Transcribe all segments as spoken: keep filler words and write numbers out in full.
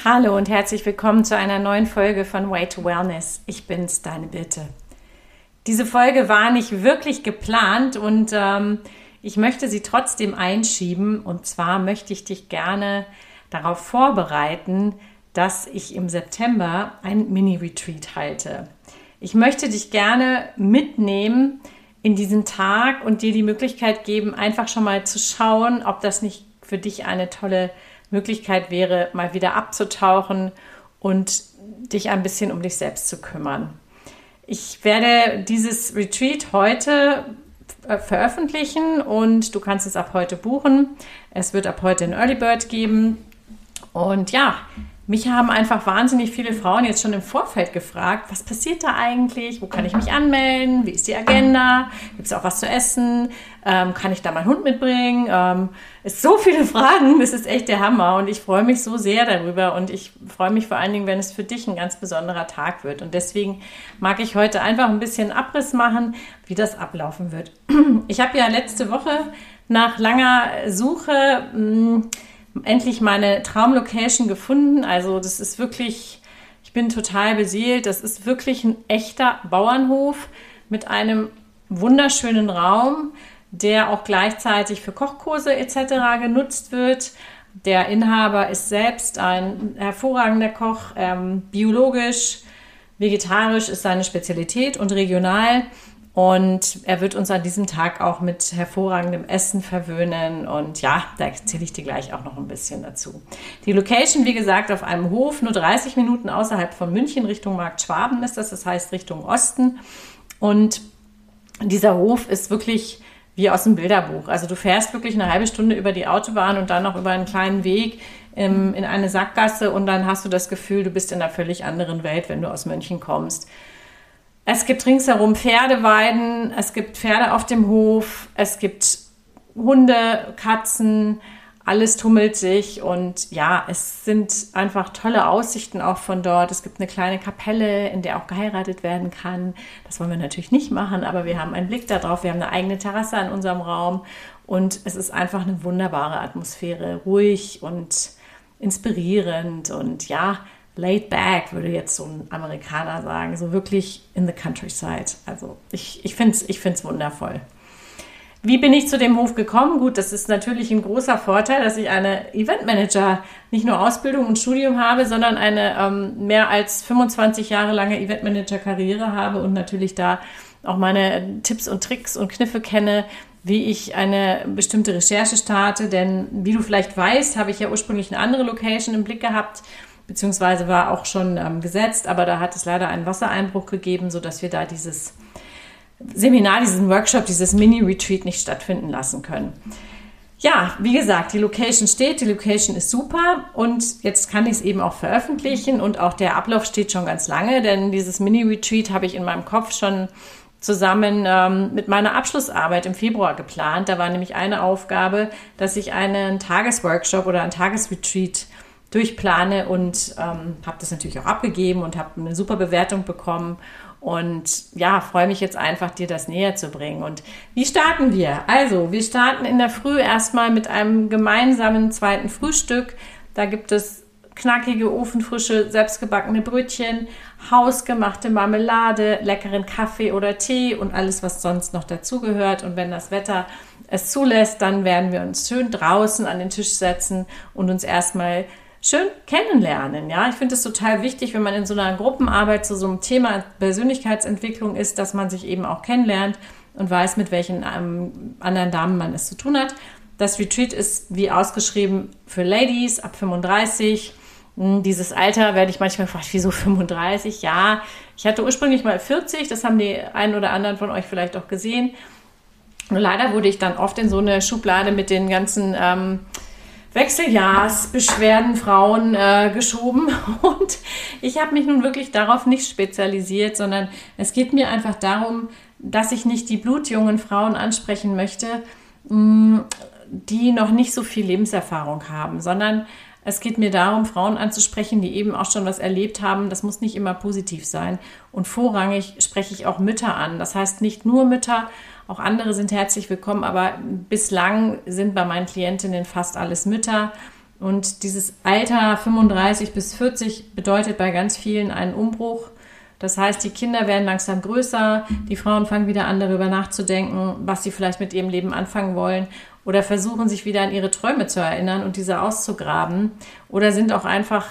Hallo und herzlich willkommen zu einer neuen Folge von Way to Wellness. Ich bin's, deine Birte. Diese Folge war nicht wirklich geplant und ähm, ich möchte sie trotzdem einschieben. Und zwar möchte ich dich gerne darauf vorbereiten, dass ich im September ein Mini-Retreat halte. Ich möchte dich gerne mitnehmen in diesen Tag und dir die Möglichkeit geben, einfach schon mal zu schauen, ob das nicht für dich eine tolle Möglichkeit wäre, mal wieder abzutauchen und dich ein bisschen um dich selbst zu kümmern. Ich werde dieses Retreat heute veröffentlichen und du kannst es ab heute buchen. Es wird ab heute ein Early Bird geben. Und ja, mich haben einfach wahnsinnig viele Frauen jetzt schon im Vorfeld gefragt, was passiert da eigentlich? Wo kann ich mich anmelden? Wie ist die Agenda? Gibt es auch was zu essen? Ähm, kann ich da meinen Hund mitbringen? Ähm, es so viele Fragen, das ist echt der Hammer und ich freue mich so sehr darüber und ich freue mich vor allen Dingen, wenn es für dich ein ganz besonderer Tag wird und deswegen mag ich heute einfach ein bisschen Abriss machen, wie das ablaufen wird. Ich habe ja letzte Woche nach langer Suche mh, endlich meine Traumlocation gefunden. Also das ist wirklich, ich bin total beseelt. Das ist wirklich ein echter Bauernhof mit einem wunderschönen Raum, der auch gleichzeitig für Kochkurse et cetera genutzt wird. Der Inhaber ist selbst ein hervorragender Koch, ähm, biologisch, vegetarisch ist seine Spezialität und regional. Und er wird uns an diesem Tag auch mit hervorragendem Essen verwöhnen. Und ja, da erzähle ich dir gleich auch noch ein bisschen dazu. Die Location, wie gesagt, auf einem Hof, nur dreißig Minuten außerhalb von München, Richtung Markt Schwaben ist das, das heißt Richtung Osten. Und dieser Hof ist wirklich wie aus dem Bilderbuch. Also du fährst wirklich eine halbe Stunde über die Autobahn und dann noch über einen kleinen Weg in, in eine Sackgasse. Und dann hast du das Gefühl, du bist in einer völlig anderen Welt, wenn du aus München kommst. Es gibt ringsherum Pferdeweiden, es gibt Pferde auf dem Hof, es gibt Hunde, Katzen, alles tummelt sich und ja, es sind einfach tolle Aussichten auch von dort. Es gibt eine kleine Kapelle, in der auch geheiratet werden kann. Das wollen wir natürlich nicht machen, aber wir haben einen Blick darauf. Wir haben eine eigene Terrasse in unserem Raum und es ist einfach eine wunderbare Atmosphäre, ruhig und inspirierend und ja, laid back, würde jetzt so ein Amerikaner sagen, so wirklich in the countryside. Also ich, ich finde es ich find's wundervoll. Wie bin ich zu dem Hof gekommen? Gut, das ist natürlich ein großer Vorteil, dass ich eine Eventmanager, nicht nur Ausbildung und Studium habe, sondern eine ähm, mehr als fünfundzwanzig Jahre lange Eventmanager-Karriere habe und natürlich da auch meine Tipps und Tricks und Kniffe kenne, wie ich eine bestimmte Recherche starte. Denn wie du vielleicht weißt, habe ich ja ursprünglich eine andere Location im Blick gehabt, beziehungsweise war auch schon ähm, gesetzt, aber da hat es leider einen Wassereinbruch gegeben, sodass wir da dieses Seminar, diesen Workshop, dieses Mini-Retreat nicht stattfinden lassen können. Ja, wie gesagt, die Location steht, die Location ist super und jetzt kann ich es eben auch veröffentlichen und auch der Ablauf steht schon ganz lange, denn dieses Mini-Retreat habe ich in meinem Kopf schon zusammen ähm, mit meiner Abschlussarbeit im Februar geplant. Da war nämlich eine Aufgabe, dass ich einen Tagesworkshop oder ein Tagesretreat durchplane und ähm, habe das natürlich auch abgegeben und habe eine super Bewertung bekommen und ja, freue mich jetzt einfach, dir das näher zu bringen. Und wie starten wir? Also, wir starten in der Früh erstmal mit einem gemeinsamen zweiten Frühstück. Da gibt es knackige, ofenfrische, selbstgebackene Brötchen, hausgemachte Marmelade, leckeren Kaffee oder Tee und alles, was sonst noch dazugehört. Und wenn das Wetter es zulässt, dann werden wir uns schön draußen an den Tisch setzen und uns erstmal schön kennenlernen. Ja, ich finde es total wichtig, wenn man in so einer Gruppenarbeit zu so einem Thema Persönlichkeitsentwicklung ist, dass man sich eben auch kennenlernt und weiß, mit welchen ähm, anderen Damen man es zu tun hat. Das Retreat ist wie ausgeschrieben für Ladies ab fünfunddreißig. Dieses Alter werde ich manchmal gefragt, wieso fünfunddreißig? Ja, ich hatte ursprünglich mal vierzig, das haben die einen oder anderen von euch vielleicht auch gesehen. Nur leider wurde ich dann oft in so eine Schublade mit den ganzen ähm, Wechseljahrsbeschwerden Frauen äh, geschoben und ich habe mich nun wirklich darauf nicht spezialisiert, sondern es geht mir einfach darum, dass ich nicht die blutjungen Frauen ansprechen möchte, mh, die noch nicht so viel Lebenserfahrung haben, sondern es geht mir darum, Frauen anzusprechen, die eben auch schon was erlebt haben. Das muss nicht immer positiv sein. Und vorrangig spreche ich auch Mütter an. Das heißt nicht nur Mütter, auch andere sind herzlich willkommen, aber bislang sind bei meinen Klientinnen fast alles Mütter. Und dieses Alter fünfunddreißig bis vierzig bedeutet bei ganz vielen einen Umbruch. Das heißt, die Kinder werden langsam größer, die Frauen fangen wieder an, darüber nachzudenken, was sie vielleicht mit ihrem Leben anfangen wollen oder versuchen, sich wieder an ihre Träume zu erinnern und diese auszugraben oder sind auch einfach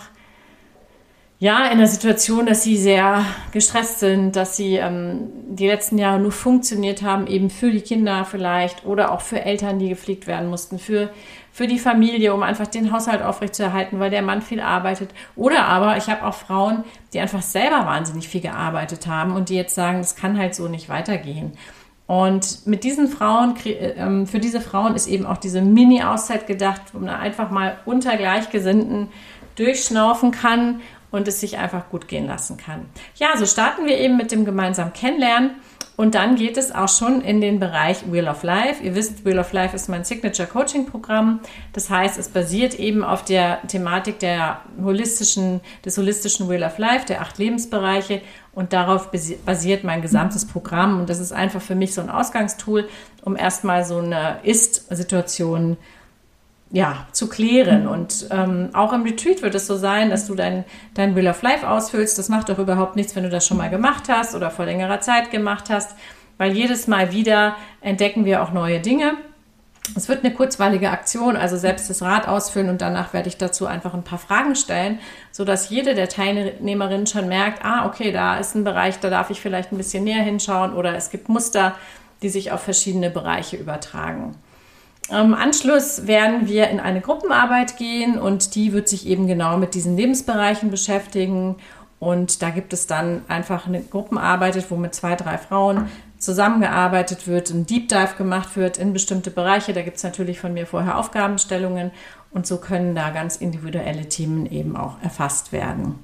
ja, in der Situation, dass sie sehr gestresst sind, dass sie ähm, die letzten Jahre nur funktioniert haben, eben für die Kinder vielleicht oder auch für Eltern, die gepflegt werden mussten, für, für die Familie, um einfach den Haushalt aufrechtzuerhalten, weil der Mann viel arbeitet. Oder aber ich habe auch Frauen, die einfach selber wahnsinnig viel gearbeitet haben und die jetzt sagen, das kann halt so nicht weitergehen. Und mit diesen Frauen, ähm, für diese Frauen ist eben auch diese Mini-Auszeit gedacht, wo man einfach mal unter Gleichgesinnten durchschnaufen kann und es sich einfach gut gehen lassen kann. Ja, so starten wir eben mit dem gemeinsamen Kennenlernen und dann geht es auch schon in den Bereich Wheel of Life. Ihr wisst, Wheel of Life ist mein Signature-Coaching-Programm. Das heißt, es basiert eben auf der Thematik der holistischen, des holistischen Wheel of Life, der acht Lebensbereiche und darauf basiert mein gesamtes Programm und das ist einfach für mich so ein Ausgangstool, um erstmal so eine Ist-Situation ja, zu klären. Und ähm, auch im Retreat wird es so sein, dass du dein, dein Wheel of Life ausfüllst. Das macht doch überhaupt nichts, wenn du das schon mal gemacht hast oder vor längerer Zeit gemacht hast, weil jedes Mal wieder entdecken wir auch neue Dinge. Es wird eine kurzweilige Aktion, also selbst das Rad ausfüllen und danach werde ich dazu einfach ein paar Fragen stellen, sodass jede der Teilnehmerinnen schon merkt, ah, okay, da ist ein Bereich, da darf ich vielleicht ein bisschen näher hinschauen oder es gibt Muster, die sich auf verschiedene Bereiche übertragen. Im Anschluss werden wir in eine Gruppenarbeit gehen und die wird sich eben genau mit diesen Lebensbereichen beschäftigen und da gibt es dann einfach eine Gruppenarbeit, wo mit zwei, drei Frauen zusammengearbeitet wird, ein Deep Dive gemacht wird in bestimmte Bereiche. Da gibt es natürlich von mir vorher Aufgabenstellungen und so können da ganz individuelle Themen eben auch erfasst werden.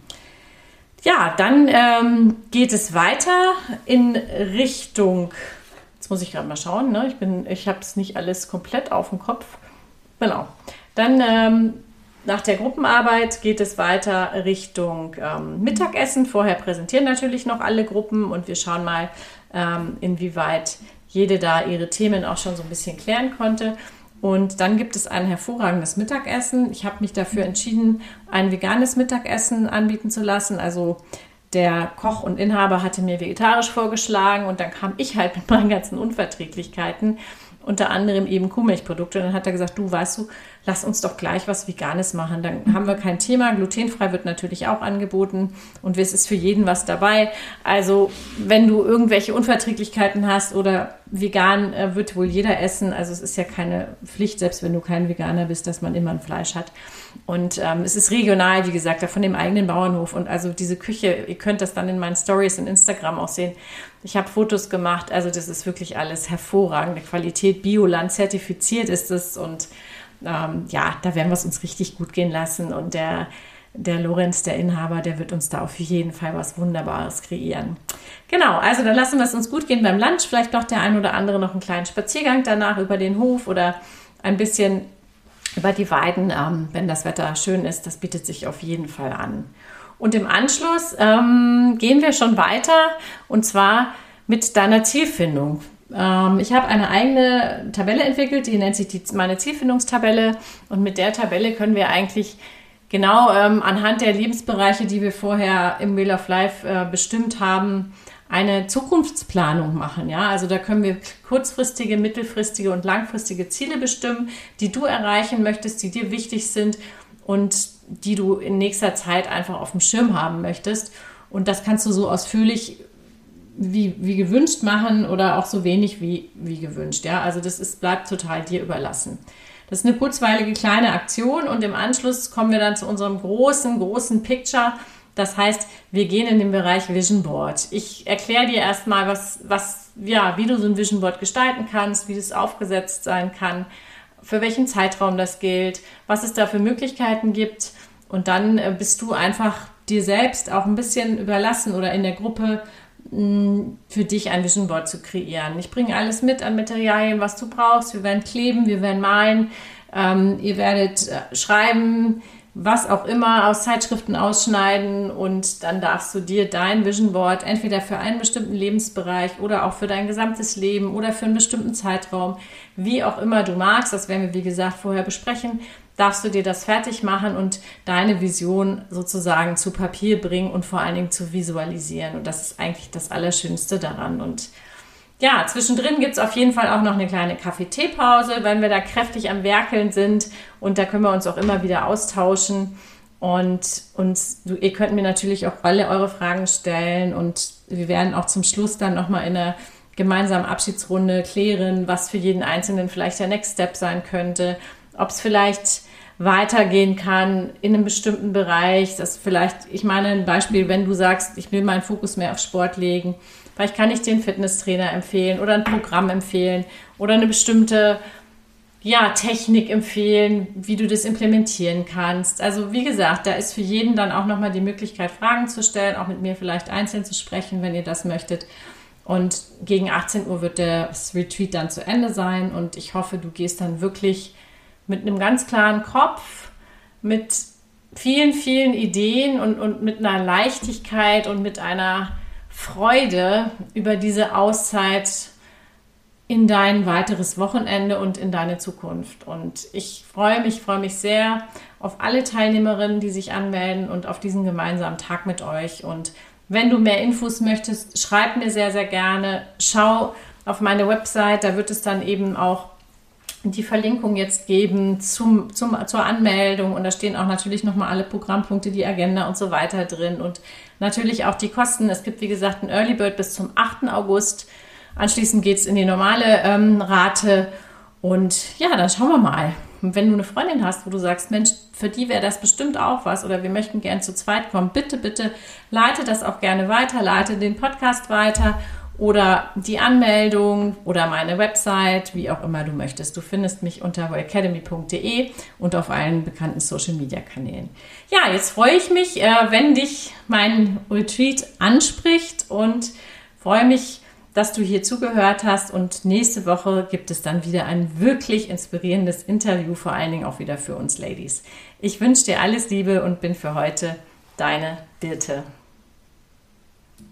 Ja, dann ähm, geht es weiter in Richtung... Jetzt muss ich gerade mal schauen, ne? Ich bin, ich habe es nicht alles komplett auf dem Kopf. Genau. Dann ähm, nach der Gruppenarbeit geht es weiter Richtung ähm, Mittagessen. Vorher präsentieren natürlich noch alle Gruppen und wir schauen mal, ähm, inwieweit jede da ihre Themen auch schon so ein bisschen klären konnte. Und dann gibt es ein hervorragendes Mittagessen. Ich habe mich dafür entschieden, ein veganes Mittagessen anbieten zu lassen. Also der Koch und Inhaber hatte mir vegetarisch vorgeschlagen und dann kam ich halt mit meinen ganzen Unverträglichkeiten, unter anderem eben Kuhmilchprodukte. Und dann hat er gesagt, du, weißt du, lass uns doch gleich was Veganes machen. Dann haben wir kein Thema. Glutenfrei wird natürlich auch angeboten und es ist für jeden was dabei. Also wenn du irgendwelche Unverträglichkeiten hast oder vegan, äh, wird wohl jeder essen. Also es ist ja keine Pflicht, selbst wenn du kein Veganer bist, dass man immer ein Fleisch hat. Und ähm, es ist regional, wie gesagt, von dem eigenen Bauernhof. Und also diese Küche, ihr könnt das dann in meinen Stories in Instagram auch sehen. Ich habe Fotos gemacht, also das ist wirklich alles hervorragende Qualität. Bioland zertifiziert ist es und ähm, ja, da werden wir es uns richtig gut gehen lassen. Und der, der Lorenz, der Inhaber, der wird uns da auf jeden Fall was Wunderbares kreieren. Genau, also dann lassen wir es uns gut gehen beim Lunch. Vielleicht macht der ein oder andere noch einen kleinen Spaziergang danach über den Hof oder ein bisschen über die Weiden, ähm, wenn das Wetter schön ist. Das bietet sich auf jeden Fall an. Und im Anschluss ähm, gehen wir schon weiter und zwar mit deiner Zielfindung. Ähm, ich habe eine eigene Tabelle entwickelt, die nennt sich die, meine Zielfindungstabelle und mit der Tabelle können wir eigentlich genau ähm, anhand der Lebensbereiche, die wir vorher im Wheel of Life äh, bestimmt haben, eine Zukunftsplanung machen. Ja? Also da können wir kurzfristige, mittelfristige und langfristige Ziele bestimmen, die du erreichen möchtest, die dir wichtig sind und die du in nächster Zeit einfach auf dem Schirm haben möchtest. Und das kannst du so ausführlich wie, wie gewünscht machen oder auch so wenig wie, wie gewünscht. Ja? Also das ist, bleibt total dir überlassen. Das ist eine kurzweilige kleine Aktion und im Anschluss kommen wir dann zu unserem großen, großen Picture. Das heißt, wir gehen in den Bereich Vision Board. Ich erkläre dir erstmal, was, was, ja, wie du so ein Vision Board gestalten kannst, wie das aufgesetzt sein kann, für welchen Zeitraum das gilt, was es da für Möglichkeiten gibt. Und dann äh, bist du einfach dir selbst auch ein bisschen überlassen oder in der Gruppe mh, für dich ein Vision Board zu kreieren. Ich bringe alles mit an Materialien, was du brauchst. Wir werden kleben, wir werden malen, ähm, ihr werdet äh, schreiben, was auch immer, aus Zeitschriften ausschneiden und dann darfst du dir dein Vision Board entweder für einen bestimmten Lebensbereich oder auch für dein gesamtes Leben oder für einen bestimmten Zeitraum, wie auch immer du magst, das werden wir wie gesagt vorher besprechen, darfst du dir das fertig machen und deine Vision sozusagen zu Papier bringen und vor allen Dingen zu visualisieren. Und das ist eigentlich das Allerschönste daran. Und ja, zwischendrin gibt es auf jeden Fall auch noch eine kleine Kaffee-Tee-Pause, wenn wir da kräftig am Werkeln sind. Und da können wir uns auch immer wieder austauschen. Und, und du, ihr könnt mir natürlich auch alle eure Fragen stellen. Und wir werden auch zum Schluss dann nochmal in einer gemeinsamen Abschiedsrunde klären, was für jeden Einzelnen vielleicht der Next Step sein könnte. Ob es vielleicht weitergehen kann in einem bestimmten Bereich. Das vielleicht, ich meine ein Beispiel, wenn du sagst, ich will meinen Fokus mehr auf Sport legen. Vielleicht kann ich dir einen Fitnesstrainer empfehlen oder ein Programm empfehlen oder eine bestimmte ja, Technik empfehlen, wie du das implementieren kannst. Also wie gesagt, da ist für jeden dann auch nochmal die Möglichkeit, Fragen zu stellen, auch mit mir vielleicht einzeln zu sprechen, wenn ihr das möchtet. Und gegen achtzehn Uhr wird das Retreat dann zu Ende sein und ich hoffe, du gehst dann wirklich mit einem ganz klaren Kopf, mit vielen, vielen Ideen und, und mit einer Leichtigkeit und mit einer Freude über diese Auszeit in dein weiteres Wochenende und in deine Zukunft. Und ich freue mich, freue mich sehr auf alle Teilnehmerinnen, die sich anmelden und auf diesen gemeinsamen Tag mit euch. Und wenn du mehr Infos möchtest, schreib mir sehr, sehr gerne. Schau auf meine Website, da wird es dann eben auch die Verlinkung jetzt geben zum, zum, zur Anmeldung und da stehen auch natürlich nochmal alle Programmpunkte, die Agenda und so weiter drin und natürlich auch die Kosten. Es gibt, wie gesagt, ein Early Bird bis zum achten August. Anschließend geht es in die normale ähm, Rate und ja, dann schauen wir mal. Und wenn du eine Freundin hast, wo du sagst, Mensch, für die wäre das bestimmt auch was oder wir möchten gern zu zweit kommen, bitte, bitte leite das auch gerne weiter, leite den Podcast weiter oder die Anmeldung oder meine Website, wie auch immer du möchtest. Du findest mich unter voyacademy punkt de und auf allen bekannten Social-Media-Kanälen. Ja, jetzt freue ich mich, wenn dich mein Retreat anspricht und freue mich, dass du hier zugehört hast. Und nächste Woche gibt es dann wieder ein wirklich inspirierendes Interview, vor allen Dingen auch wieder für uns Ladies. Ich wünsche dir alles Liebe und bin für heute deine Birte.